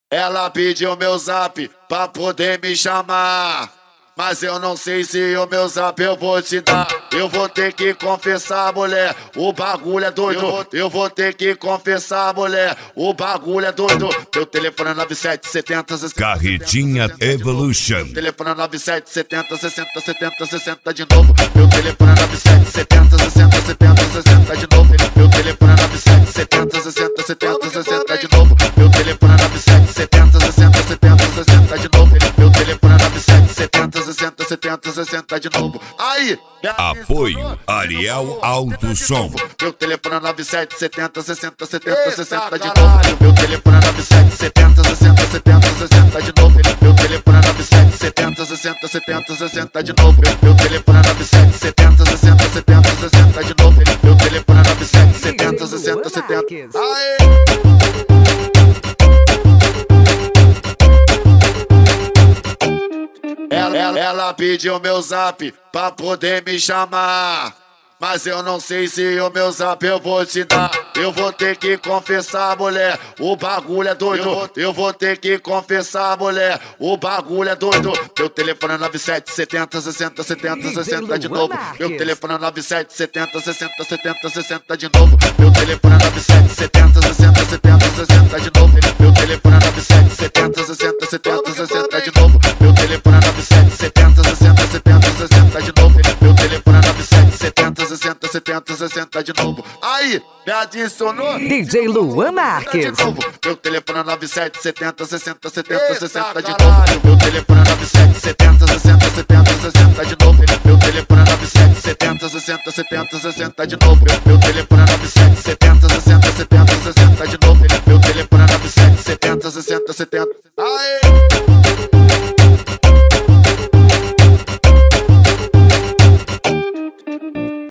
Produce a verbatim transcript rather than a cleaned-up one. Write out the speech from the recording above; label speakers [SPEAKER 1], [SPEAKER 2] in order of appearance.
[SPEAKER 1] Ela pediu meu zap pra poder me chamar, mas eu não sei se o meu zap eu vou te dar. Eu vou ter que confessar, mulher, o bagulho é doido. Eu vou, eu vou ter que confessar, mulher, o bagulho é doido. Meu telefone é nove sete setenta sessenta.
[SPEAKER 2] Carretinha Evolution.
[SPEAKER 1] Telefone é nove sete setenta sessenta setenta sessenta de novo. Meu telefone é nove sete setenta sessenta setenta sessenta de novo. Meu telefone é nove sete setenta sessenta setenta sessenta de novo. Meu telefone é nove sete setenta sessenta setenta sessenta de novo. Meu telefone é nove sete setenta sessenta setenta sessenta de novo. Aí,
[SPEAKER 2] apoio Ariel Alto Som.
[SPEAKER 1] meu telefone é nove sete setenta sessenta setenta sessenta de novo. Meu telefone é nove sete setenta sessenta setenta sessenta de novo. Meu telefone é nove sete setenta sessenta setenta sessenta de novo. Meu telefone é nove sete setenta sessenta setenta sessenta de novo. Meu telefone é nove sete setenta sessenta setenta. Aí! Ela, ela, ela pediu meu zap pra poder me chamar, mas eu não sei se o meu zap eu vou te dar. Eu vou ter que confessar, mulher, o bagulho é doido. Eu vou, eu vou ter que confessar, mulher, o bagulho é doido. Meu telefone é nove sete setenta sessenta setenta sessenta de novo. Meu telefone é nove sete setenta sessenta setenta sessenta de novo. Meu telefone é nove sete setenta sessenta setenta sessenta de novo. Meu telefone é nove sete setenta sessenta setenta sessenta de novo. Meu telefone é nove sete setenta sessenta setenta sessenta de novo. Meu telefone é nove sete setenta sessenta setenta sessenta de novo. Aí, me adicionou
[SPEAKER 3] D J Luan Marques.
[SPEAKER 1] Meu telefone é nove sete setenta sessenta setenta sessenta de novo. Meu telefone é nove sete setenta sessenta setenta sessenta de novo. Meu telefone é nove sete setenta sessenta setenta sessenta de novo. Meu telefone é nove sete setenta sessenta setenta sessenta de novo. Meu telefone é nove sete setenta sessenta setenta. Aê!